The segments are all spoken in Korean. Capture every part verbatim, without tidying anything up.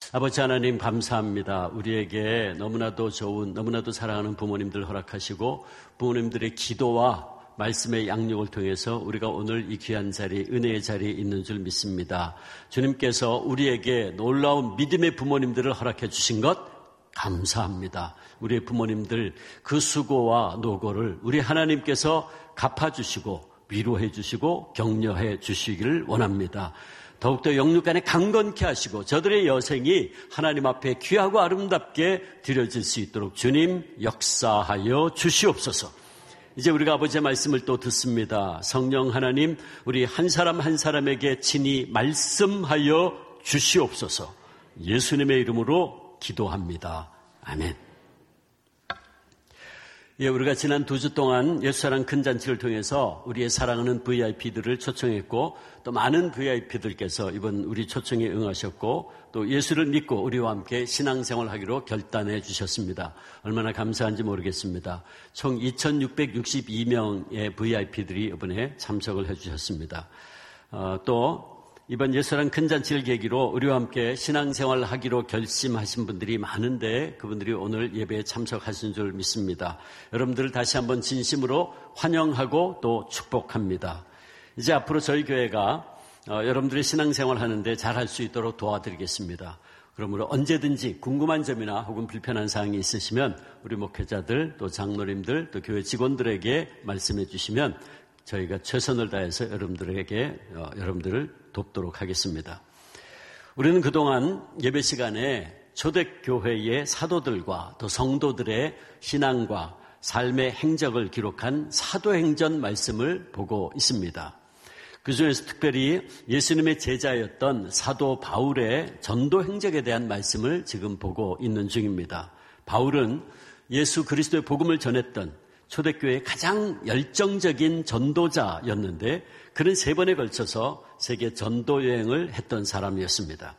아버지 하나님 감사합니다. 우리에게 너무나도 좋은, 너무나도 사랑하는 부모님들 허락하시고 부모님들의 기도와 말씀의 양육을 통해서 우리가 오늘 이 귀한 자리, 은혜의 자리에 있는 줄 믿습니다. 주님께서 우리에게 놀라운 믿음의 부모님들을 허락해 주신 것 감사합니다. 우리의 부모님들 그 수고와 노고를 우리 하나님께서 갚아주시고 위로해 주시고 격려해 주시기를 원합니다. 더욱더 영육간에 강건케 하시고 저들의 여생이 하나님 앞에 귀하고 아름답게 드려질 수 있도록 주님 역사하여 주시옵소서. 이제 우리가 아버지의 말씀을 또 듣습니다. 성령 하나님, 우리 한 사람 한 사람에게 친히 말씀하여 주시옵소서. 예수님의 이름으로 기도합니다. 아멘. 예, 우리가 지난 두 주 동안 예수사랑 큰 잔치를 통해서 우리의 사랑하는 브이아이피들을 초청했고 또 많은 브이아이피들께서 이번 우리 초청에 응하셨고 또 예수를 믿고 우리와 함께 신앙생활하기로 결단해 주셨습니다. 얼마나 감사한지 모르겠습니다. 총 이천육백육십이 명의 브이아이피들이 이번에 참석을 해 주셨습니다. 어, 또 이번 예수사랑 큰 잔치를 계기로 우리와 함께 신앙생활을 하기로 결심하신 분들이 많은데 그분들이 오늘 예배에 참석하신 줄 믿습니다. 여러분들을 다시 한번 진심으로 환영하고 또 축복합니다. 이제 앞으로 저희 교회가 어, 여러분들이 신앙생활 하는데 잘할 수 있도록 도와드리겠습니다. 그러므로 언제든지 궁금한 점이나 혹은 불편한 사항이 있으시면 우리 목회자들 또 장로님들 또 교회 직원들에게 말씀해 주시면 저희가 최선을 다해서 여러분들에게 어, 여러분들을 돕도록 하겠습니다. 우리는 그동안 예배 시간에 초대교회의 사도들과 또 성도들의 신앙과 삶의 행적을 기록한 사도행전 말씀을 보고 있습니다. 그중에서 특별히 예수님의 제자였던 사도 바울의 전도 행적에 대한 말씀을 지금 보고 있는 중입니다. 바울은 예수 그리스도의 복음을 전했던 초대교회의 가장 열정적인 전도자였는데 그는 세 번에 걸쳐서 세계 전도여행을 했던 사람이었습니다.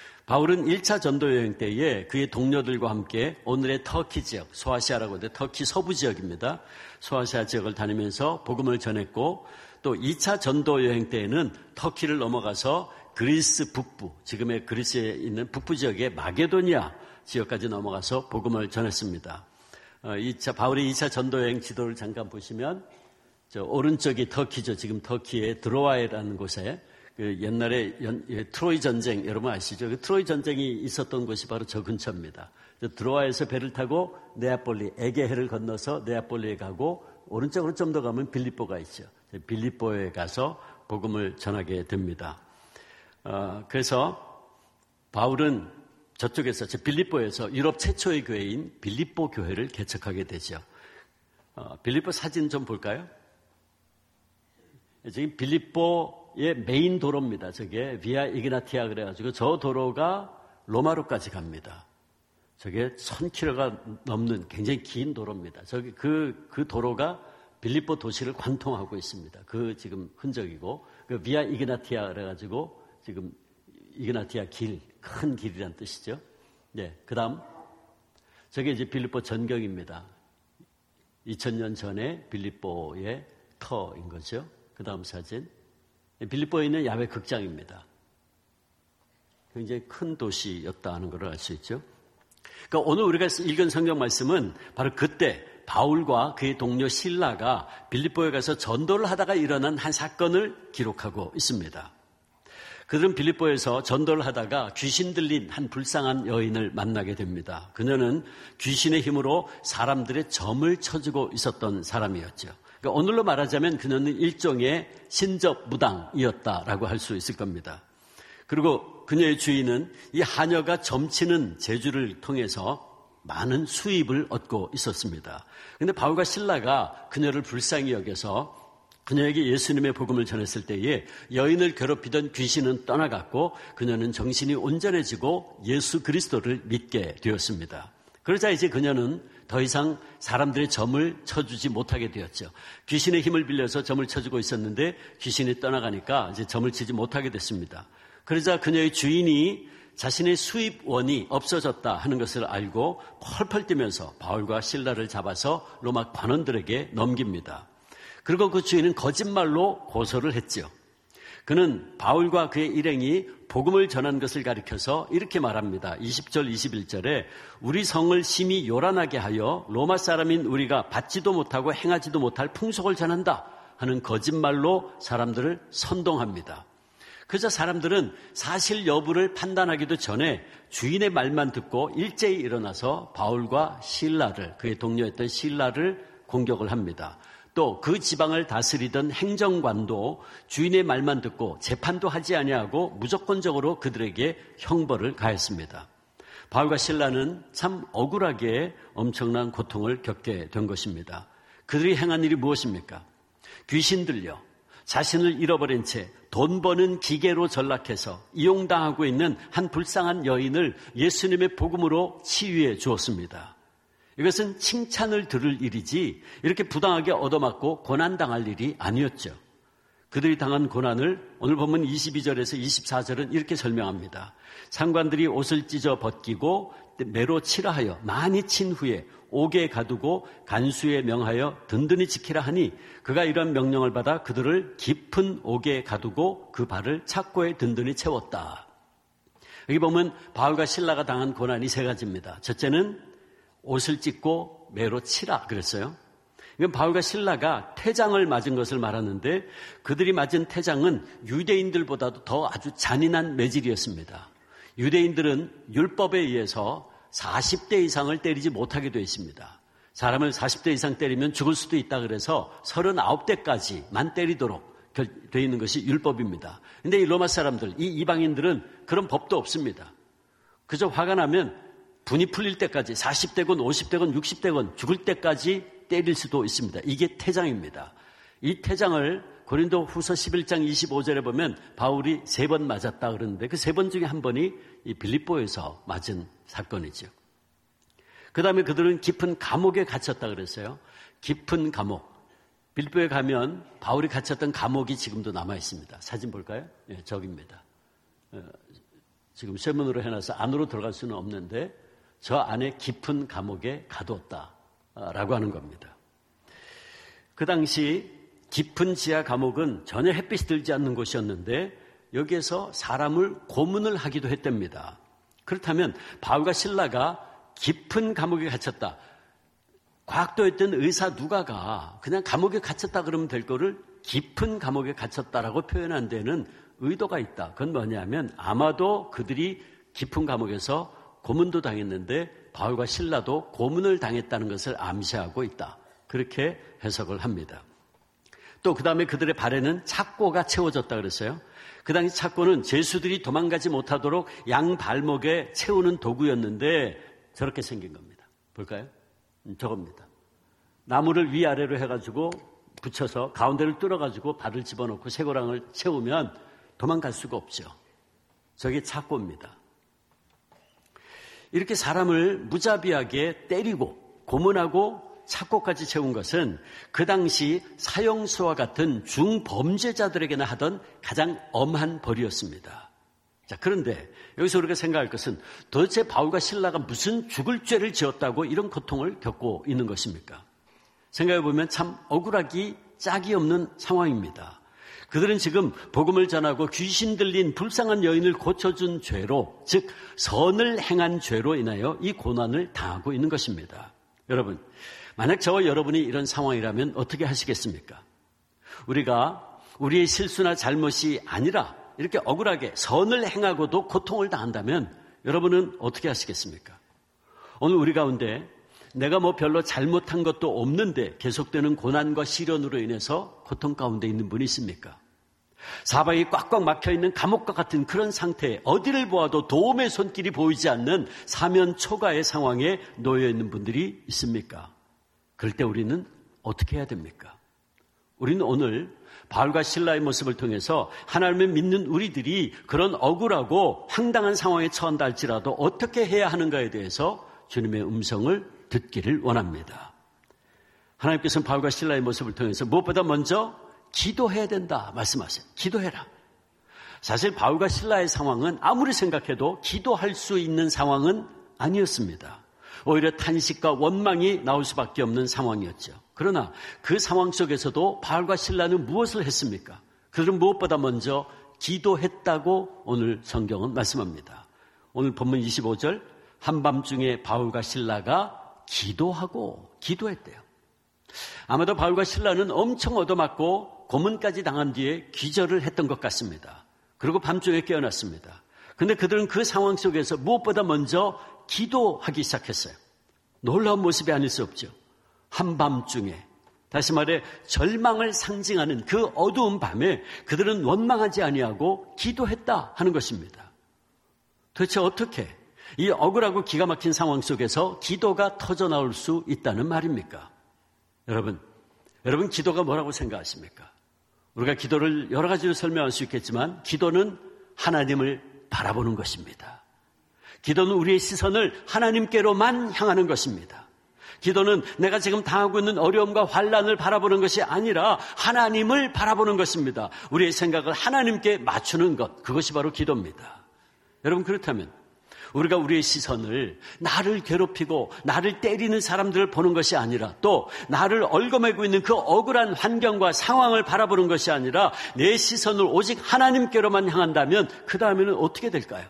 바울은 일 차 전도여행 때에 그의 동료들과 함께 오늘의 터키 지역, 소아시아라고 하는데 터키 서부 지역입니다. 소아시아 지역을 다니면서 복음을 전했고 또 이 차 전도여행 때에는 터키를 넘어가서 그리스 북부, 지금의 그리스에 있는 북부 지역의 마게도니아 지역까지 넘어가서 복음을 전했습니다. 이 차, 바울의 이 차 전도여행 지도를 잠깐 보시면 저 오른쪽이 터키죠. 지금 터키의 드로아에라는 곳에 그 옛날에 연, 예, 트로이 전쟁 여러분 아시죠? 그 트로이 전쟁이 있었던 곳이 바로 저 근처입니다. 드로아에서 배를 타고 네아폴리, 에게해를 건너서 네아폴리에 가고 오른쪽으로 좀 더 가면 빌립보가 있죠. 빌립보에 가서 복음을 전하게 됩니다. 어, 그래서 바울은 저쪽에서, 저 빌립보에서 유럽 최초의 교회인 빌립보 교회를 개척하게 되죠. 어, 빌립보 사진 좀 볼까요? 지금 빌립보의 메인 도로입니다. 저게 비아 이그나티아 그래가지고 저 도로가 로마로까지 갑니다. 저게 천 킬로미터가 넘는 굉장히 긴 도로입니다. 저기 그, 그 도로가 빌립보 도시를 관통하고 있습니다. 그 지금 흔적이고, 그 비아 이그나티아 그래가지고 지금 이그나티아 길, 큰 길이란 뜻이죠. 네. 그 다음, 저게 이제 빌립보 전경입니다. 이천 년 전에 빌립보의 터인 거죠. 그 다음 사진. 빌립보에 있는 야외 극장입니다. 굉장히 큰 도시였다는 걸 알 수 있죠. 그러니까 오늘 우리가 읽은 성경 말씀은 바로 그때 바울과 그의 동료 실라가 빌립보에 가서 전도를 하다가 일어난 한 사건을 기록하고 있습니다. 그들은 빌립보에서 전도를 하다가 귀신 들린 한 불쌍한 여인을 만나게 됩니다. 그녀는 귀신의 힘으로 사람들의 점을 쳐주고 있었던 사람이었죠. 그러니까 오늘로 말하자면 그녀는 일종의 신접무당이었다라고 할 수 있을 겁니다. 그리고 그녀의 주인은 이 하녀가 점치는 재주를 통해서 많은 수입을 얻고 있었습니다. 그런데 바울과 실라가 그녀를 불쌍히 여겨서 그녀에게 예수님의 복음을 전했을 때에 여인을 괴롭히던 귀신은 떠나갔고 그녀는 정신이 온전해지고 예수 그리스도를 믿게 되었습니다. 그러자 이제 그녀는 더 이상 사람들의 점을 쳐주지 못하게 되었죠. 귀신의 힘을 빌려서 점을 쳐주고 있었는데 귀신이 떠나가니까 이제 점을 치지 못하게 됐습니다. 그러자 그녀의 주인이 자신의 수입원이 없어졌다 하는 것을 알고 펄펄 뛰면서 바울과 실라를 잡아서 로마 관원들에게 넘깁니다. 그리고 그 주인은 거짓말로 고소를 했죠. 그는 바울과 그의 일행이 복음을 전한 것을 가리켜서 이렇게 말합니다. 이십 절 이십일 절에 우리 성을 심히 요란하게 하여 로마 사람인 우리가 받지도 못하고 행하지도 못할 풍속을 전한다 하는 거짓말로 사람들을 선동합니다. 그저 사람들은 사실 여부를 판단하기도 전에 주인의 말만 듣고 일제히 일어나서 바울과 실라를, 그의 동료였던 실라를 공격을 합니다. 또 그 지방을 다스리던 행정관도 주인의 말만 듣고 재판도 하지 아니하고 무조건적으로 그들에게 형벌을 가했습니다. 바울과 실라는 참 억울하게 엄청난 고통을 겪게 된 것입니다. 그들이 행한 일이 무엇입니까? 귀신 들려 자신을 잃어버린 채 돈 버는 기계로 전락해서 이용당하고 있는 한 불쌍한 여인을 예수님의 복음으로 치유해 주었습니다. 이것은 칭찬을 들을 일이지 이렇게 부당하게 얻어맞고 고난당할 일이 아니었죠. 그들이 당한 고난을 오늘 보면 이십이 절에서 이십사 절은 이렇게 설명합니다. 상관들이 옷을 찢어 벗기고 매로 치라 하여 많이 친 후에 옥에 가두고 간수에 명하여 든든히 지키라 하니 그가 이런 명령을 받아 그들을 깊은 옥에 가두고 그 발을 착고에 든든히 채웠다. 여기 보면 바울과 실라가 당한 고난이 세 가지입니다. 첫째는 옷을 찢고 매로 치라 그랬어요. 이건 바울과 실라가 태장을 맞은 것을 말하는데 그들이 맞은 태장은 유대인들보다도 더 아주 잔인한 매질이었습니다. 유대인들은 율법에 의해서 사십 대 이상을 때리지 못하게 되어 있습니다. 사람을 사십 대 이상 때리면 죽을 수도 있다 그래서 서른아홉 대까지만 때리도록 되어 있는 것이 율법입니다. 그런데 이 로마 사람들, 이 이방인들은 그런 법도 없습니다. 그저 화가 나면 분이 풀릴 때까지 사십 대건 오십 대건 육십 대건 죽을 때까지 때릴 수도 있습니다. 이게 태장입니다. 이 태장을 고린도 후서 십일 장 이십오 절에 보면 바울이 세 번 맞았다 그러는데 그 세 번 중에 한 번이 이 빌립보에서 맞은 사건이죠. 그 다음에 그들은 깊은 감옥에 갇혔다 그랬어요. 깊은 감옥. 빌립보에 가면 바울이 갇혔던 감옥이 지금도 남아 있습니다. 사진 볼까요? 예, 저기입니다. 어, 지금 쇠문으로 해놔서 안으로 들어갈 수는 없는데 저 안에 깊은 감옥에 가두었다라고 하는 겁니다. 그 당시 깊은 지하 감옥은 전혀 햇빛이 들지 않는 곳이었는데 여기에서 사람을 고문을 하기도 했답니다. 그렇다면 바울과 실라가 깊은 감옥에 갇혔다. 과학도했던 의사 누가가 그냥 감옥에 갇혔다 그러면 될 거를 깊은 감옥에 갇혔다라고 표현한 데는 의도가 있다. 그건 뭐냐면 아마도 그들이 깊은 감옥에서 고문도 당했는데 바울과 실라도 고문을 당했다는 것을 암시하고 있다. 그렇게 해석을 합니다. 또 그 다음에 그들의 발에는 착고가 채워졌다 그랬어요. 그 당시 착고는 죄수들이 도망가지 못하도록 양 발목에 채우는 도구였는데 저렇게 생긴 겁니다. 볼까요? 음, 저겁니다. 나무를 위아래로 해가지고 붙여서 가운데를 뚫어가지고 발을 집어넣고 쇠고랑을 채우면 도망갈 수가 없죠. 저게 착고입니다. 이렇게 사람을 무자비하게 때리고 고문하고 착고까지 채운 것은 그 당시 사형수와 같은 중범죄자들에게나 하던 가장 엄한 벌이었습니다. 자, 그런데 여기서 우리가 생각할 것은 도대체 바울과 실라가 무슨 죽을 죄를 지었다고 이런 고통을 겪고 있는 것입니까? 생각해 보면 참 억울하기 짝이 없는 상황입니다. 그들은 지금 복음을 전하고 귀신 들린 불쌍한 여인을 고쳐준 죄로, 즉 선을 행한 죄로 인하여 이 고난을 당하고 있는 것입니다. 여러분, 만약 저와 여러분이 이런 상황이라면 어떻게 하시겠습니까? 우리가 우리의 실수나 잘못이 아니라 이렇게 억울하게 선을 행하고도 고통을 당한다면 여러분은 어떻게 하시겠습니까? 오늘 우리 가운데 내가 뭐 별로 잘못한 것도 없는데 계속되는 고난과 시련으로 인해서 고통 가운데 있는 분이 있습니까? 사방이 꽉꽉 막혀있는 감옥과 같은 그런 상태에 어디를 보아도 도움의 손길이 보이지 않는 사면초가의 상황에 놓여있는 분들이 있습니까? 그럴 때 우리는 어떻게 해야 됩니까? 우리는 오늘 바울과 실라의 모습을 통해서 하나님을 믿는 우리들이 그런 억울하고 황당한 상황에 처한다 할지라도 어떻게 해야 하는가에 대해서 주님의 음성을 듣기를 원합니다. 하나님께서는 바울과 실라의 모습을 통해서 무엇보다 먼저 기도해야 된다 말씀하세요. 기도해라. 사실 바울과 실라의 상황은 아무리 생각해도 기도할 수 있는 상황은 아니었습니다. 오히려 탄식과 원망이 나올 수밖에 없는 상황이었죠. 그러나 그 상황 속에서도 바울과 실라는 무엇을 했습니까? 그들은 무엇보다 먼저 기도했다고 오늘 성경은 말씀합니다. 오늘 본문 이십오 절, 한밤중에 바울과 실라가 기도하고 기도했대요. 아마도 바울과 실라는 엄청 얻어맞고 고문까지 당한 뒤에 기절을 했던 것 같습니다. 그리고 밤중에 깨어났습니다. 그런데 그들은 그 상황 속에서 무엇보다 먼저 기도하기 시작했어요. 놀라운 모습이 아닐 수 없죠. 한밤중에, 다시 말해 절망을 상징하는 그 어두운 밤에 그들은 원망하지 아니하고 기도했다 하는 것입니다. 도대체 어떻게 이 억울하고 기가 막힌 상황 속에서 기도가 터져나올 수 있다는 말입니까? 여러분, 여러분 기도가 뭐라고 생각하십니까? 우리가 기도를 여러 가지로 설명할 수 있겠지만 기도는 하나님을 바라보는 것입니다. 기도는 우리의 시선을 하나님께로만 향하는 것입니다. 기도는 내가 지금 당하고 있는 어려움과 환난을 바라보는 것이 아니라 하나님을 바라보는 것입니다. 우리의 생각을 하나님께 맞추는 것, 그것이 바로 기도입니다. 여러분, 그렇다면 우리가 우리의 시선을 나를 괴롭히고 나를 때리는 사람들을 보는 것이 아니라 또 나를 얽어매고 있는 그 억울한 환경과 상황을 바라보는 것이 아니라 내 시선을 오직 하나님께로만 향한다면 그 다음에는 어떻게 될까요?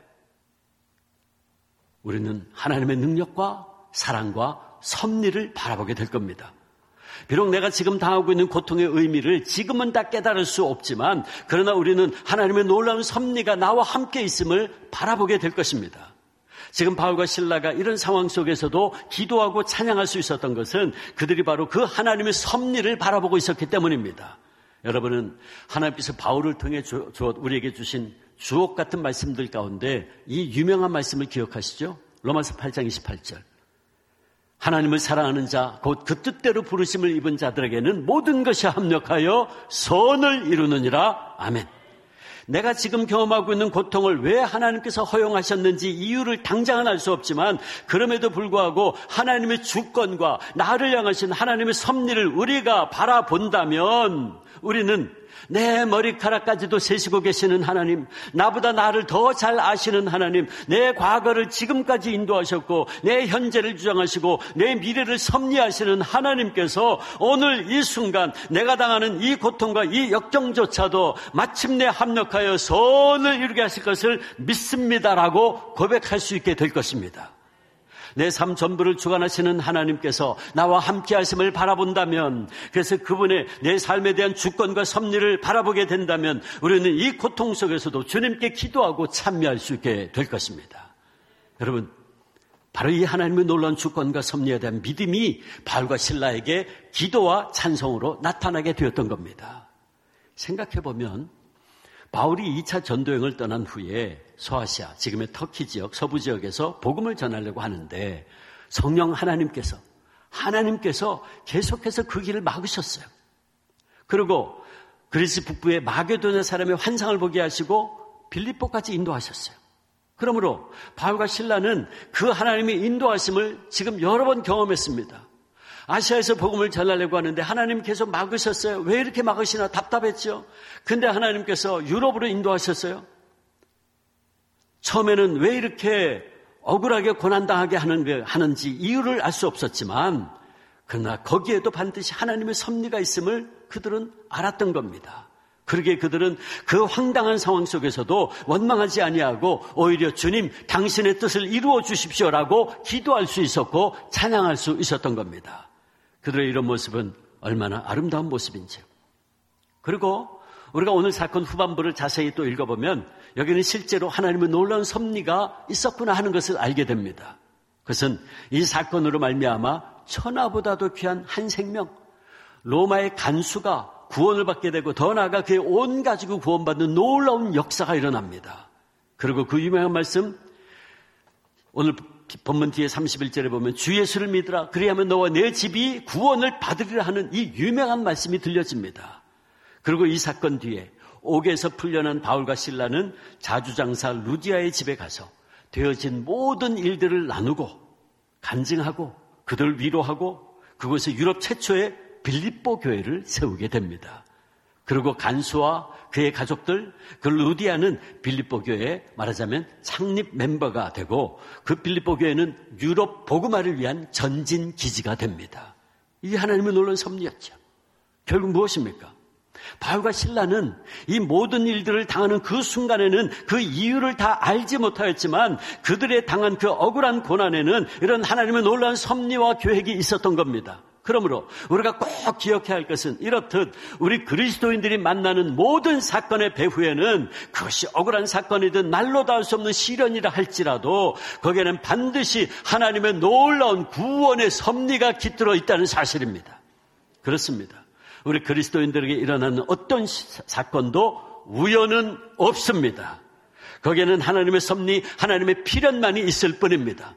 우리는 하나님의 능력과 사랑과 섭리를 바라보게 될 겁니다. 비록 내가 지금 당하고 있는 고통의 의미를 지금은 다 깨달을 수 없지만 그러나 우리는 하나님의 놀라운 섭리가 나와 함께 있음을 바라보게 될 것입니다. 지금 바울과 실라가 이런 상황 속에서도 기도하고 찬양할 수 있었던 것은 그들이 바로 그 하나님의 섭리를 바라보고 있었기 때문입니다. 여러분은 하나님께서 바울을 통해 주, 주, 우리에게 주신 주옥 같은 말씀들 가운데 이 유명한 말씀을 기억하시죠? 로마서 팔 장 이십팔 절. 하나님을 사랑하는 자, 곧 그 뜻대로 부르심을 입은 자들에게는 모든 것이 합력하여 선을 이루느니라. 아멘. 내가 지금 경험하고 있는 고통을 왜 하나님께서 허용하셨는지 이유를 당장은 알 수 없지만 그럼에도 불구하고 하나님의 주권과 나를 향하신 하나님의 섭리를 우리가 바라본다면 우리는 내 머리카락까지도 세시고 계시는 하나님, 나보다 나를 더 잘 아시는 하나님, 내 과거를 지금까지 인도하셨고 내 현재를 주장하시고 내 미래를 섭리하시는 하나님께서 오늘 이 순간 내가 당하는 이 고통과 이 역경조차도 마침내 합력하여 선을 이루게 하실 것을 믿습니다라고 고백할 수 있게 될 것입니다. 내 삶 전부를 주관하시는 하나님께서 나와 함께 하심을 바라본다면, 그래서 그분의 내 삶에 대한 주권과 섭리를 바라보게 된다면 우리는 이 고통 속에서도 주님께 기도하고 참여할 수 있게 될 것입니다. 여러분, 바로 이 하나님의 놀라운 주권과 섭리에 대한 믿음이 바울과 실라에게 기도와 찬송으로 나타나게 되었던 겁니다. 생각해보면 바울이 이 차 전도여행을 떠난 후에 소아시아, 지금의 터키 지역, 서부 지역에서 복음을 전하려고 하는데 성령 하나님께서, 하나님께서 계속해서 그 길을 막으셨어요. 그리고 그리스 북부의 마게도냐 사람의 환상을 보게 하시고 빌립보까지 인도하셨어요. 그러므로 바울과 실라는 그 하나님의 인도하심을 지금 여러 번 경험했습니다. 아시아에서 복음을 전하려고 하는데 하나님 계속 막으셨어요. 왜 이렇게 막으시나 답답했죠. 근데 하나님께서 유럽으로 인도하셨어요. 처음에는 왜 이렇게 억울하게 고난당하게 하는, 하는지 이유를 알 수 없었지만 그러나 거기에도 반드시 하나님의 섭리가 있음을 그들은 알았던 겁니다. 그러기에 그들은 그 황당한 상황 속에서도 원망하지 아니하고 오히려 주님 당신의 뜻을 이루어 주십시오라고 기도할 수 있었고 찬양할 수 있었던 겁니다. 그들의 이런 모습은 얼마나 아름다운 모습인지요. 그리고 우리가 오늘 사건 후반부를 자세히 또 읽어보면 여기는 실제로 하나님의 놀라운 섭리가 있었구나 하는 것을 알게 됩니다. 그것은 이 사건으로 말미암아 천하보다도 귀한 한 생명, 로마의 간수가 구원을 받게 되고 더 나아가 그의 온 가족이 구원받는 놀라운 역사가 일어납니다. 그리고 그 유명한 말씀, 오늘 본문 뒤에 삼십일 절에 보면 주 예수를 믿으라 그리하면 너와 내 집이 구원을 받으리라 하는 이 유명한 말씀이 들려집니다. 그리고 이 사건 뒤에 옥에서 풀려난 바울과 실라는 자주장사 루디아의 집에 가서 되어진 모든 일들을 나누고 간증하고 그들을 위로하고 그곳에 유럽 최초의 빌립보 교회를 세우게 됩니다. 그리고 간수와 그의 가족들, 그 루디아는 빌립보 교회에 말하자면 창립 멤버가 되고 그 빌립보 교회는 유럽 복음화를 위한 전진 기지가 됩니다. 이게 하나님의 놀라운 섭리였죠. 결국 무엇입니까? 바울과 실라는 이 모든 일들을 당하는 그 순간에는 그 이유를 다 알지 못하였지만 그들의 당한 그 억울한 고난에는 이런 하나님의 놀라운 섭리와 계획이 있었던 겁니다. 그러므로 우리가 꼭 기억해야 할 것은 이렇듯 우리 그리스도인들이 만나는 모든 사건의 배후에는 그것이 억울한 사건이든 날로 닿을 수 없는 시련이라 할지라도 거기에는 반드시 하나님의 놀라운 구원의 섭리가 깃들어 있다는 사실입니다. 그렇습니다. 우리 그리스도인들에게 일어나는 어떤 사건도 우연은 없습니다. 거기에는 하나님의 섭리, 하나님의 필연만이 있을 뿐입니다.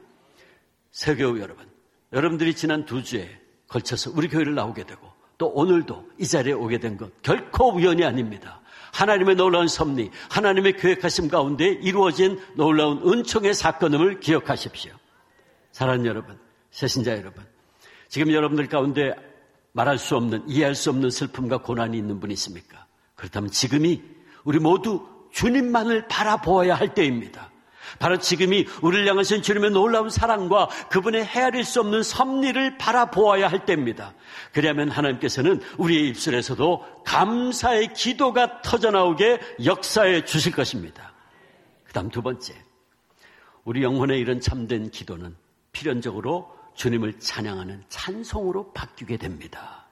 새교우 여러분, 여러분들이 지난 두 주에 걸쳐서 우리 교회를 나오게 되고 또 오늘도 이 자리에 오게 된 것 결코 우연이 아닙니다. 하나님의 놀라운 섭리, 하나님의 계획하심 가운데 이루어진 놀라운 은총의 사건임을 기억하십시오. 사랑하는 여러분, 새신자 여러분, 지금 여러분들 가운데 말할 수 없는, 이해할 수 없는 슬픔과 고난이 있는 분이 있습니까? 그렇다면 지금이 우리 모두 주님만을 바라보아야 할 때입니다. 바로 지금이 우리를 향하신 주님의 놀라운 사랑과 그분의 헤아릴 수 없는 섭리를 바라보아야 할 때입니다. 그래야만 하나님께서는 우리의 입술에서도 감사의 기도가 터져나오게 역사해 주실 것입니다. 그 다음 두 번째, 우리 영혼의 이런 참된 기도는 필연적으로 주님을 찬양하는 찬송으로 바뀌게 됩니다.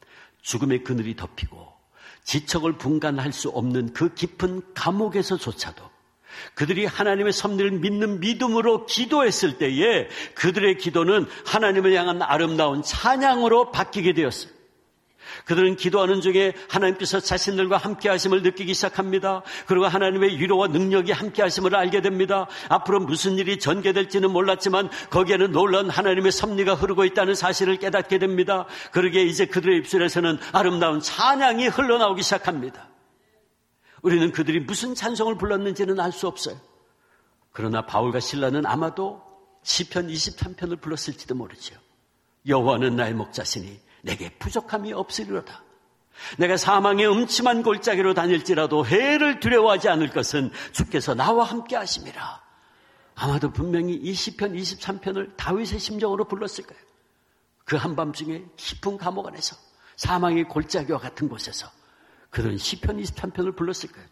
죽음의 그늘이 덮이고 지척을 분간할 수 없는 그 깊은 감옥에서조차도 그들이 하나님의 섭리를 믿는 믿음으로 기도했을 때에 그들의 기도는 하나님을 향한 아름다운 찬양으로 바뀌게 되었어요. 그들은 기도하는 중에 하나님께서 자신들과 함께 하심을 느끼기 시작합니다. 그리고 하나님의 위로와 능력이 함께 하심을 알게 됩니다. 앞으로 무슨 일이 전개될지는 몰랐지만 거기에는 놀라운 하나님의 섭리가 흐르고 있다는 사실을 깨닫게 됩니다. 그러기에 이제 그들의 입술에서는 아름다운 찬양이 흘러나오기 시작합니다. 우리는 그들이 무슨 찬송을 불렀는지는 알 수 없어요. 그러나 바울과 실라는 아마도 시편 이십삼 편을 불렀을지도 모르죠. 여호와는 나의 목자시니 내게 부족함이 없으리로다. 내가 사망의 음침한 골짜기로 다닐지라도 해를 두려워하지 않을 것은 주께서 나와 함께 하심이라. 아마도 분명히 이 시편 이십삼 편을 다윗의 심정으로 불렀을 거예요. 그 한밤중에 깊은 감옥 안에서 사망의 골짜기와 같은 곳에서 그들은 시편 이십삼 편을 불렀을 거예요.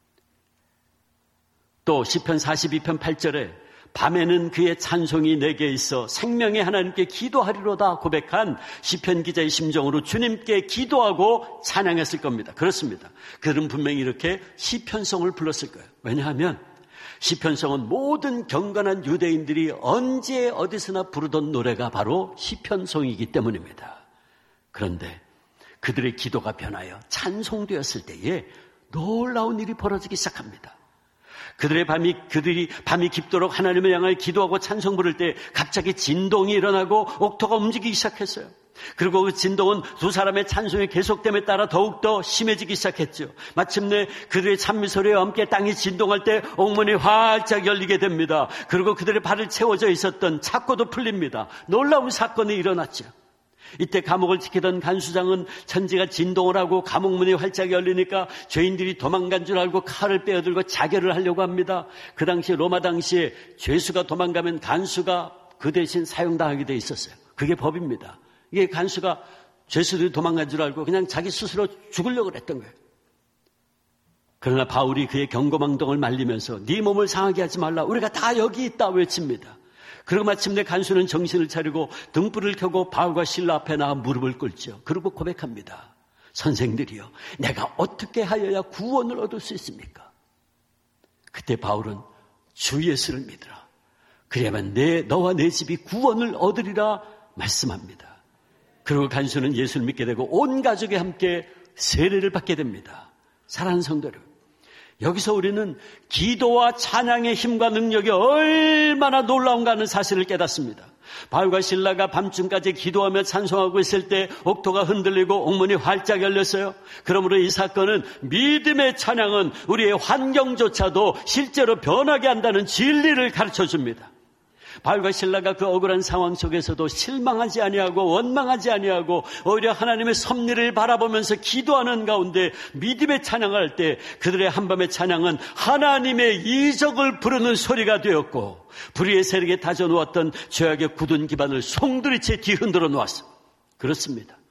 또 시편 사십이 편 팔 절에 밤에는 그의 찬송이 내게 있어 생명의 하나님께 기도하리로다 고백한 시편 기자의 심정으로 주님께 기도하고 찬양했을 겁니다. 그렇습니다. 그들은 분명히 이렇게 시편성을 불렀을 거예요. 왜냐하면 시편성은 모든 경건한 유대인들이 언제 어디서나 부르던 노래가 바로 시편성이기 때문입니다. 그런데 그들의 기도가 변하여 찬송되었을 때에 놀라운 일이 벌어지기 시작합니다. 그들의 밤이, 그들이 밤이 깊도록 하나님을 향하여 기도하고 찬송 부를 때 갑자기 진동이 일어나고 옥토가 움직이기 시작했어요. 그리고 그 진동은 두 사람의 찬송의 계속됨에 따라 더욱더 심해지기 시작했죠. 마침내 그들의 찬미 소리와 함께 땅이 진동할 때 옥문이 활짝 열리게 됩니다. 그리고 그들의 발을 채워져 있었던 착고도 풀립니다. 놀라운 사건이 일어났죠. 이때 감옥을 지키던 간수장은 천지가 진동을 하고 감옥문이 활짝 열리니까 죄인들이 도망간 줄 알고 칼을 빼어들고 자결을 하려고 합니다. 그 당시 로마 당시에 죄수가 도망가면 간수가 그 대신 사용당하게 돼 있었어요. 그게 법입니다. 이게 간수가 죄수들이 도망간 줄 알고 그냥 자기 스스로 죽으려고 했던 거예요. 그러나 바울이 그의 경고망동을 말리면서 네 몸을 상하게 하지 말라. 우리가 다 여기 있다 외칩니다. 그리고 마침내 간수는 정신을 차리고 등불을 켜고 바울과 실라 앞에 나와 무릎을 꿇죠. 그리고 고백합니다. 선생들이여, 내가 어떻게 하여야 구원을 얻을 수 있습니까? 그때 바울은 주 예수를 믿으라. 그래야만 내, 너와 내 집이 구원을 얻으리라 말씀합니다. 그리고 간수는 예수를 믿게 되고 온 가족이 함께 세례를 받게 됩니다. 사랑하는 성도 여러분, 여기서 우리는 기도와 찬양의 힘과 능력이 얼마나 놀라운가 하는 사실을 깨닫습니다. 바울과 실라가 밤중까지 기도하며 찬송하고 있을 때 옥토가 흔들리고 옥문이 활짝 열렸어요. 그러므로 이 사건은 믿음의 찬양은 우리의 환경조차도 실제로 변하게 한다는 진리를 가르쳐줍니다. 바울과 실라가 그 억울한 상황 속에서도 실망하지 아니하고 원망하지 아니하고 오히려 하나님의 섭리를 바라보면서 기도하는 가운데 믿음의 찬양을 할 때 그들의 한밤의 찬양은 하나님의 이적을 부르는 소리가 되었고 불의의 세력에 다져놓았던 죄악의 굳은 기반을 송두리째 뒤흔들어 놓았습니다. 그렇습니다.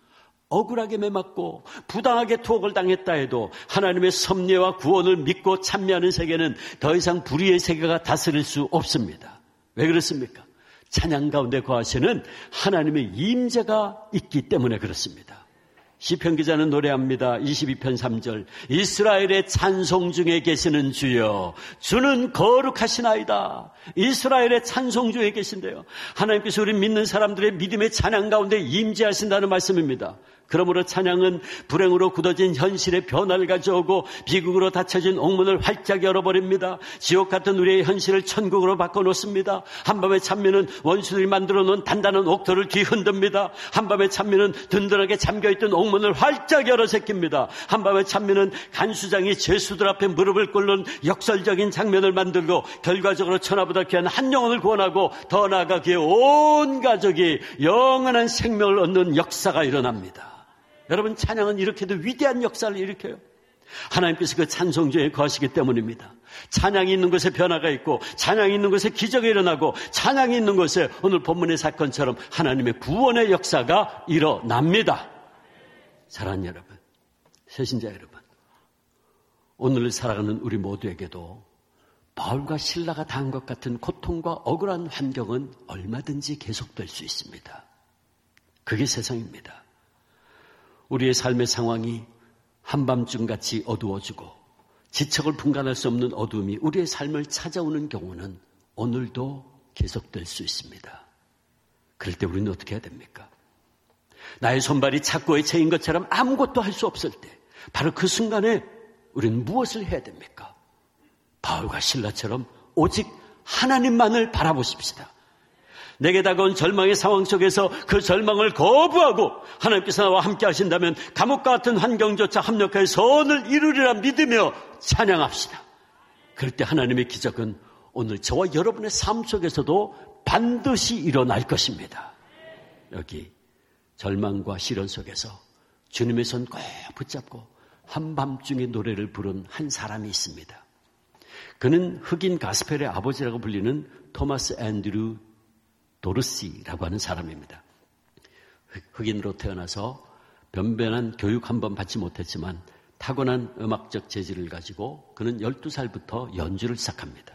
억울하게 매맞고 부당하게 투옥을 당했다 해도 하나님의 섭리와 구원을 믿고 찬미하는 세계는 더 이상 불의의 세계가 다스릴 수 없습니다. 왜 그렇습니까? 찬양 가운데 거하시는 하나님의 임재가 있기 때문에 그렇습니다. 시편 기자는 노래합니다. 이십이 편 삼 절. 이스라엘의 찬송 중에 계시는 주여, 주는 거룩하시나이다. 이스라엘의 찬송 중에 계신데요, 하나님께서 우리 믿는 사람들의 믿음의 찬양 가운데 임재하신다는 말씀입니다. 그러므로 찬양은 불행으로 굳어진 현실의 변화를 가져오고 비극으로 닫혀진 옥문을 활짝 열어버립니다. 지옥 같은 우리의 현실을 천국으로 바꿔놓습니다. 한밤의 찬미는 원수들이 만들어 놓은 단단한 옥토를 뒤흔듭니다. 한밤의 찬미는 든든하게 잠겨있던 옥문을 활짝 열어 제낍니다. 한밤의 찬미는 간수장이 죄수들 앞에 무릎을 꿇는 역설적인 장면을 만들고 결과적으로 천하보다 귀한 한 영혼을 구원하고 더 나아가 그의 온 가족이 영원한 생명을 얻는 역사가 일어납니다. 여러분, 찬양은 이렇게도 위대한 역사를 일으켜요. 하나님께서 그 찬송 중에 거하시기 때문입니다. 찬양이 있는 곳에 변화가 있고, 찬양이 있는 곳에 기적이 일어나고, 찬양이 있는 곳에 오늘 본문의 사건처럼 하나님의 구원의 역사가 일어납니다. 사랑하는 여러분, 새신자 여러분, 오늘을 살아가는 우리 모두에게도 바울과 실라가 당한 것 같은 고통과 억울한 환경은 얼마든지 계속될 수 있습니다. 그게 세상입니다. 우리의 삶의 상황이 한밤중같이 어두워지고 지척을 분간할 수 없는 어둠이 우리의 삶을 찾아오는 경우는 오늘도 계속될 수 있습니다. 그럴 때 우리는 어떻게 해야 됩니까? 나의 손발이 착고에 채인 것처럼 아무것도 할 수 없을 때 바로 그 순간에 우리는 무엇을 해야 됩니까? 바울과 실라처럼 오직 하나님만을 바라보십시다. 내게 다가온 절망의 상황 속에서 그 절망을 거부하고 하나님께서 나와 함께 하신다면 감옥과 같은 환경조차 합력하여 선을 이루리라 믿으며 찬양합시다. 그럴 때 하나님의 기적은 오늘 저와 여러분의 삶 속에서도 반드시 일어날 것입니다. 여기 절망과 시련 속에서 주님의 손 꼭 붙잡고 한밤중에 노래를 부른 한 사람이 있습니다. 그는 흑인 가스펠의 아버지라고 불리는 토마스 앤드류 도르시라고 하는 사람입니다. 흑인으로 태어나서 변변한 교육 한 번 받지 못했지만 타고난 음악적 재질을 가지고 그는 열두 살부터 연주를 시작합니다.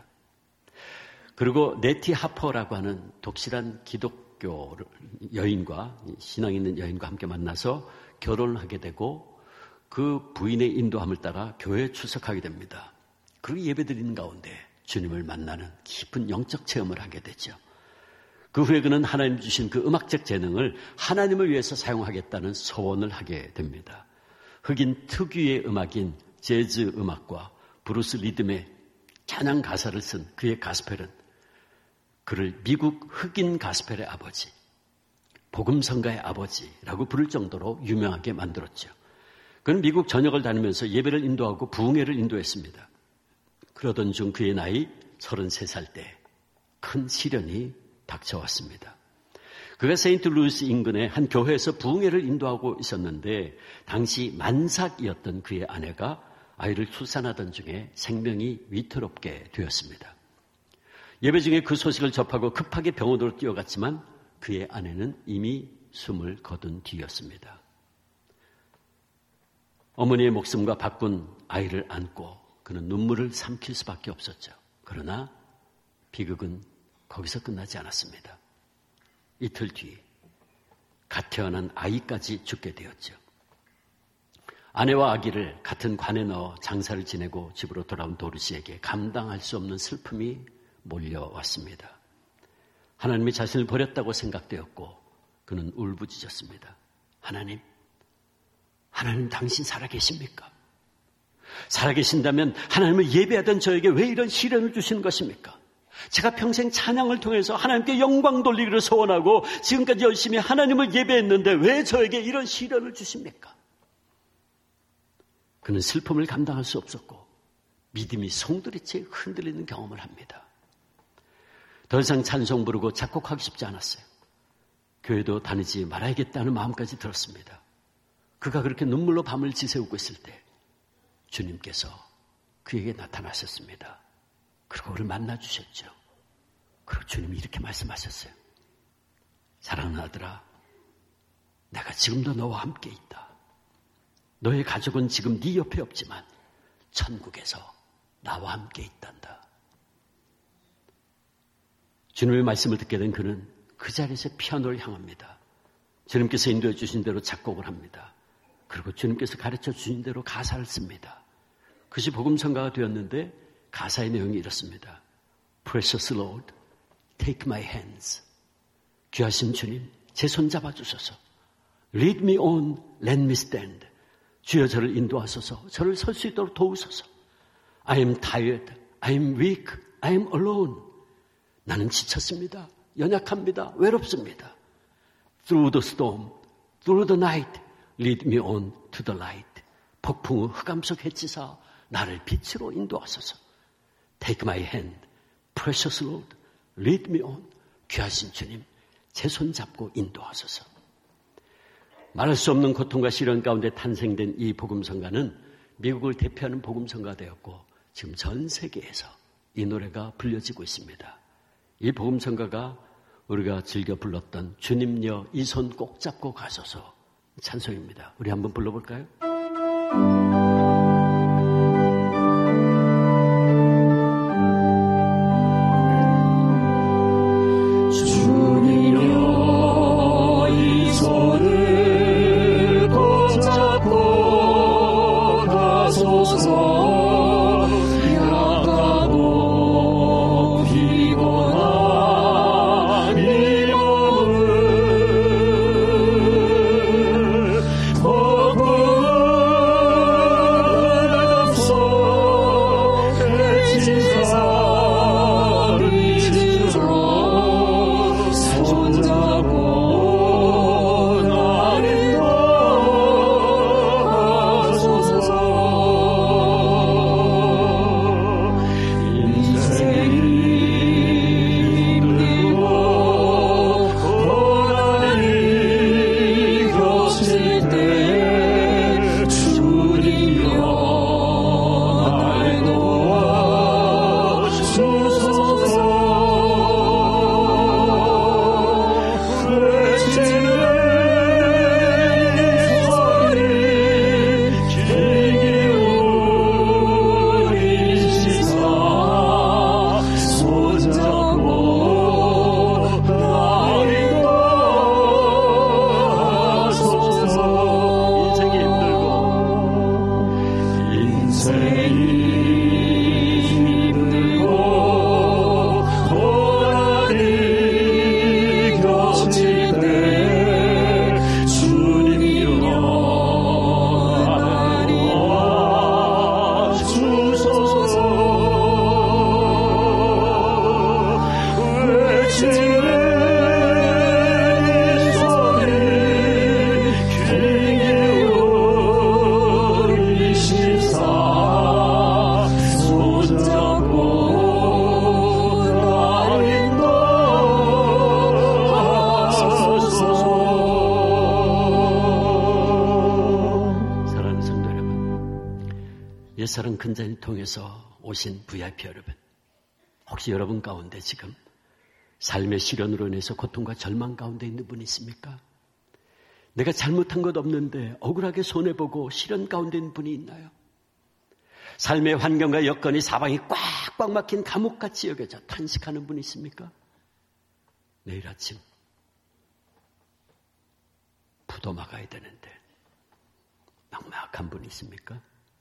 그리고 네티 하퍼라고 하는 독실한 기독교 여인과, 신앙 있는 여인과 함께 만나서 결혼을 하게 되고 그 부인의 인도함을 따라 교회에 출석하게 됩니다. 그리고 예배드리는 가운데 주님을 만나는 깊은 영적 체험을 하게 되죠. 그 후에 그는 하나님 주신 그 음악적 재능을 하나님을 위해서 사용하겠다는 소원을 하게 됩니다. 흑인 특유의 음악인 재즈 음악과 브루스 리듬의 찬양 가사를 쓴 그의 가스펠은 그를 미국 흑인 가스펠의 아버지, 복음성가의 아버지라고 부를 정도로 유명하게 만들었죠. 그는 미국 전역을 다니면서 예배를 인도하고 부흥회를 인도했습니다. 그러던 중 그의 나이 서른세 살 때 큰 시련이 닥쳐왔습니다. 그가 세인트루이스 인근의 한 교회에서 부흥회를 인도하고 있었는데 당시 만삭이었던 그의 아내가 아이를 출산하던 중에 생명이 위태롭게 되었습니다. 예배 중에 그 소식을 접하고 급하게 병원으로 뛰어갔지만 그의 아내는 이미 숨을 거둔 뒤였습니다. 어머니의 목숨과 바꾼 아이를 안고 그는 눈물을 삼킬 수밖에 없었죠. 그러나 비극은 거기서 끝나지 않았습니다. 이틀 뒤 갓 태어난 아이까지 죽게 되었죠. 아내와 아기를 같은 관에 넣어 장사를 지내고 집으로 돌아온 도르시에게 감당할 수 없는 슬픔이 몰려왔습니다. 하나님이 자신을 버렸다고 생각되었고 그는 울부짖었습니다. 하나님, 하나님 당신 살아계십니까? 살아계신다면 하나님을 예배하던 저에게 왜 이런 시련을 주시는 것입니까? 제가 평생 찬양을 통해서 하나님께 영광 돌리기를 소원하고 지금까지 열심히 하나님을 예배했는데 왜 저에게 이런 시련을 주십니까? 그는 슬픔을 감당할 수 없었고 믿음이 송두리째 흔들리는 경험을 합니다. 더 이상 찬송 부르고 작곡하기 쉽지 않았어요. 교회도 다니지 말아야겠다는 마음까지 들었습니다. 그가 그렇게 눈물로 밤을 지새우고 있을 때 주님께서 그에게 나타나셨습니다. 그리고 그를 만나주셨죠. 그리고 주님이 이렇게 말씀하셨어요. 사랑하는 아들아, 내가 지금도 너와 함께 있다. 너의 가족은 지금 네 옆에 없지만 천국에서 나와 함께 있단다. 주님의 말씀을 듣게 된 그는 그 자리에서 피아노를 향합니다. 주님께서 인도해 주신 대로 작곡을 합니다. 그리고 주님께서 가르쳐 주신 대로 가사를 씁니다. 그것이 복음성가가 되었는데 가사의 내용이 이렇습니다. Precious Lord, take my hands. 귀하신 주님, 제 손 잡아주소서. Lead me on, let me stand. 주여 저를 인도하소서. 저를 설 수 있도록 도우소서. I am tired, I am weak, I am alone. 나는 지쳤습니다. 연약합니다. 외롭습니다. Through the storm, through the night, lead me on to the light. 폭풍 흑암 속 해치사 나를 빛으로 인도하소서. Take my hand, precious Lord, lead me on. 귀하신 주님, 제 손 잡고 인도하소서. 말할 수 없는 고통과 시련 가운데 탄생된 이 복음성가는 미국을 대표하는 복음성가가 되었고 지금 전 세계에서 이 노래가 불려지고 있습니다. 이 복음성가가 우리가 즐겨 불렀던 주님여 이 손 꼭 잡고 가소서 찬송입니다. 우리 한번 불러볼까요? 주님여 이 손을 꼭 잡고 가소서. 옛사랑 근자를 통해서 오신 브이아이피 여러분, 혹시 여러분 가운데 지금 삶의 시련으로 인해서 고통과 절망 가운데 있는 분이 있습니까? 내가 잘못한 것 없는데 억울하게 손해보고 시련 가운데 있는 분이 있나요? 삶의 환경과 여건이 사방이 꽉꽉 막힌 감옥같이 여겨져 탄식하는 분이 있습니까? 내일 아침 부도 막아야 되는데 막막한 분이 있습니까?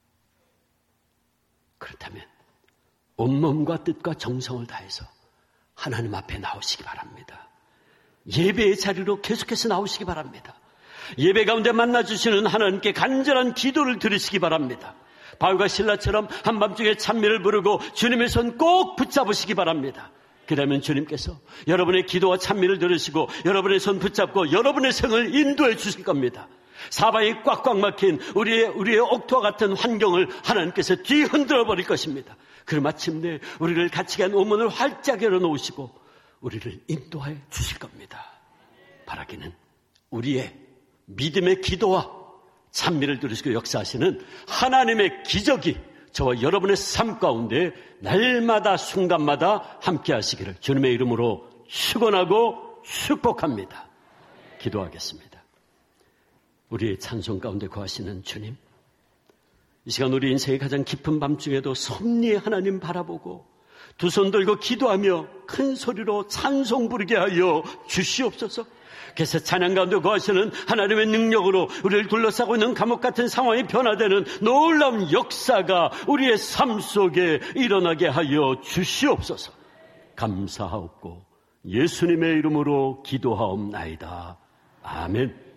그렇다면 온몸과 뜻과 정성을 다해서 하나님 앞에 나오시기 바랍니다. 예배의 자리로 계속해서 나오시기 바랍니다. 예배 가운데 만나주시는 하나님께 간절한 기도를 드리시기 바랍니다. 바울과 실라처럼 한밤중에 찬미를 부르고 주님의 손 꼭 붙잡으시기 바랍니다. 그러면 주님께서 여러분의 기도와 찬미를 들으시고 여러분의 손 붙잡고 여러분의 생을 인도해 주실 겁니다. 사방이 꽉꽉 막힌 우리의, 우리의 옥토와 같은 환경을 하나님께서 뒤흔들어 버릴 것입니다. 그럼 마침내 우리를 갇히게 한 오문을 활짝 열어놓으시고 우리를 인도해 주실 겁니다. 바라기는 우리의 믿음의 기도와 찬미를 들으시고 역사하시는 하나님의 기적이 저와 여러분의 삶 가운데 날마다 순간마다 함께 하시기를 주님의 이름으로 축원하고 축복합니다. 기도하겠습니다. 우리의 찬송 가운데 거하시는 주님, 이 시간 우리 인생의 가장 깊은 밤중에도 섭리의 하나님 바라보고 두 손 들고 기도하며 큰 소리로 찬송 부르게 하여 주시옵소서. 그래서 찬양 가운데 거하시는 하나님의 능력으로 우리를 둘러싸고 있는 감옥 같은 상황이 변화되는 놀라운 역사가 우리의 삶 속에 일어나게 하여 주시옵소서. 감사하옵고 예수님의 이름으로 기도하옵나이다. 아멘.